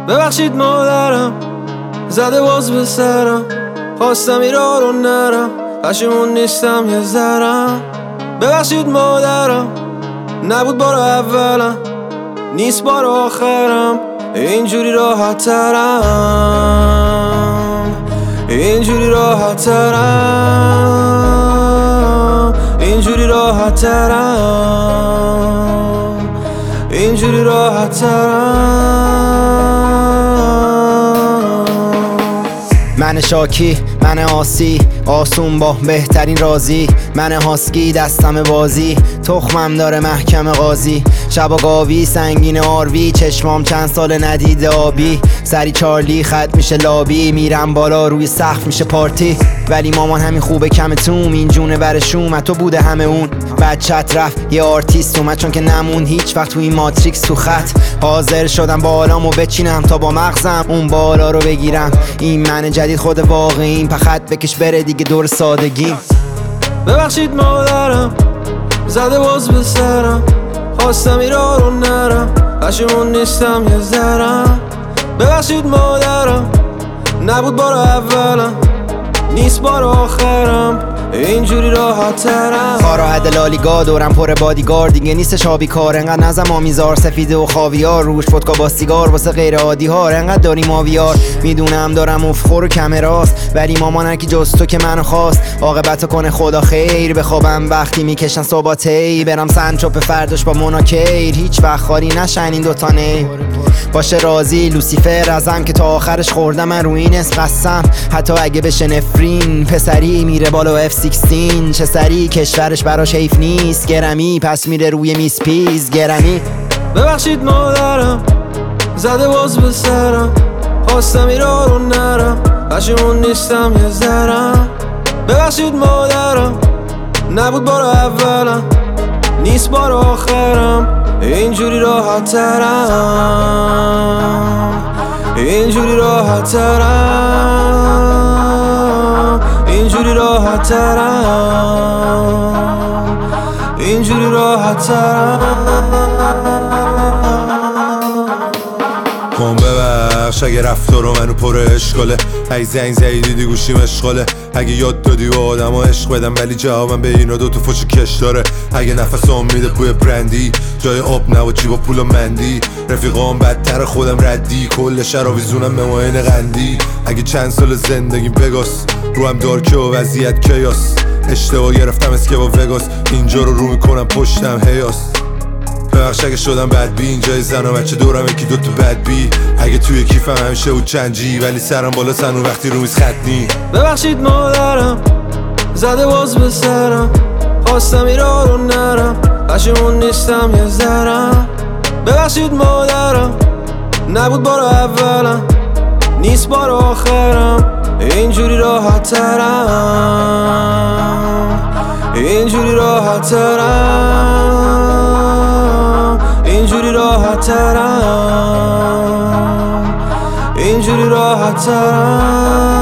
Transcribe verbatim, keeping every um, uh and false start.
ببخشید مادرم زده باز به سرم، خواستم ایران رو نرم، پشیمون نیستم یه ذرم. ببخشید مادرم نبود بار اولم، نیست بار آخرم، اینجوری راحت ترم، اینجوری راحت ترم، اینجوری راحت ترم، اینجوری راحت ترم. من شاکی، من آسی، آسون با بهترین رازی، من هاسکی دستم بازی، تخمم داره محکم قاضی، شبا گاوی سنگین آروی، چشمام چند سال ندیده آبی، سری چارلی خط میشه لابی، میرم بالا روی سقف میشه پارتی، ولی مامان همین خوبه کم توم، این جونه برشوم تو بوده همه اون، بچت رفت یه آرتیست اومد چون که نمون هیچ وقت تو این ماتریکس تو خط، حاضر شدم بالامو بچینم تا با مغزم اون بالا رو بگیرم، این من جدید خود واقعیم، پخت بکش بره دیگه دور سادگیم. ببخشید مادرم زده باز به سرم، خواستم ایران رو نرم، پشیمون نیستم یه ذرم. ببخشید مادرم نبود بار اولم، نیست بار آخرم، اینجوری راحت ترم. کارا حد لالیگا دورم پر بادیگار، دیگه نیستش آبی کار، انقدر نزم آمیزار سفیده و خاویار، روش فتکا با سیگار واسه غیر عادی ها، انقدر داریم آویار، میدونم دارم افخور و کمراست، ولی مامان هرکی جز تو که منو خواست، عاقبتو کنه خدا خیر، بخوابم وقتی میکشن صباتی، برم سنچوپ فرداش با مناکیر، هیچ وقت خالی نشن این دوتا نی باشه راضی. لوسیفر ازم که تا آخرش خوردم من روی این اسم قسم، حتی اگه بشه نفرین پسری میره بالا اف شانزده، چه سری کشورش براش حیف نیست، گرمی پس میره روی میس پیز گرمی. ببخشید مادرم زده باز به سرم، خواستم ایران رو نرم، پشیمون نیستم یه ذرم. ببخشید مادرم نبود بار اولم، نیست بار آخرم، اینجوری راحت ترم، اینجوری راحت ترم، اینجوری راحت ترم، اینجوری راحت ترم. کن ببخش اگه رفتار رو منو پر اشکاله، اگه زنگ زدی دیدی گوشیم اشغاله، اگه یاد دادی و آدم ها عشق بدم ولی جوابم به اینا دو تو فوش کش داره، اگه نفسام میده بوی برندی جای آب نه و جیبا پول و مندی، رفیقام بدتر خودم ردی، کل شهر آویزونم به ماین قندی، اگه چند سال زندگیم بگاس رو هم دارکه و وضعیت کیاس، اشتباه گرفتم اسکه با وگاس، اینجا رو رو میکنم پشتم هیاس. ببخش اگه شدم بدبی اینجای زن و بچه دورم یکی دوتا بدبی، اگه توی کیفم همیشه بود چنجی ولی سرم بالا سنو وقتی رو میز خطنی. ببخشید مادرم زده باز به سرم، خواستم ایران رو نرم، پشیمون نیستم یه ذرم. ببخشید مادرم نبود بار اولم، نیست بار آخرم، اینجوری راحت ترم، اینجوری راحت ترم، اینجوری راحت ترم، اینجوری راحت ترم.